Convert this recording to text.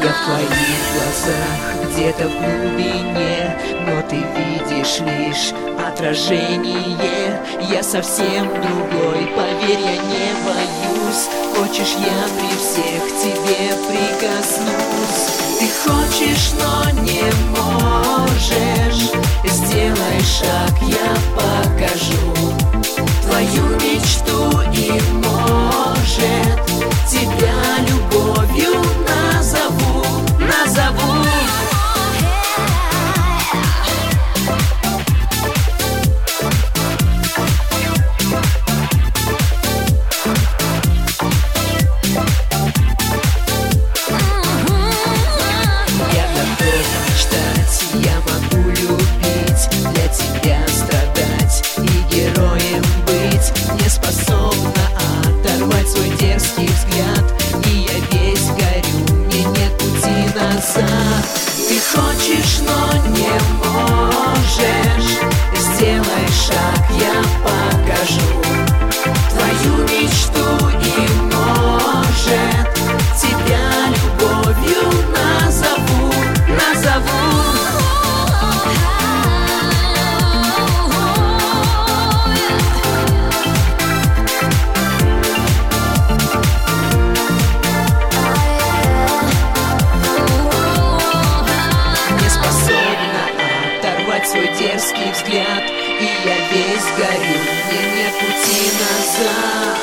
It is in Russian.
Я в твоих глазах, где-то в глубине, но ты видишь лишь отражение. Я совсем другой, поверь, я не боюсь. Хочешь, я при всех тебе прикоснусь. Ты хочешь, но не можешь. Сделай шаг, я покажу твою мечту, и может тебя любовью назову. Я готов мечтать, я могу любить, для тебя страдать и героем быть. Не способна оторвать свой дерзкий взгляд, и я весь горю, мне нет пути назад. Ты хочешь, но не можешь. Сделай шаг, я покажу твою мечту, и может тебя любовью назову. Не способна оторвать свой дерзкий взгляд, и я весь горю, мне нет пути назад.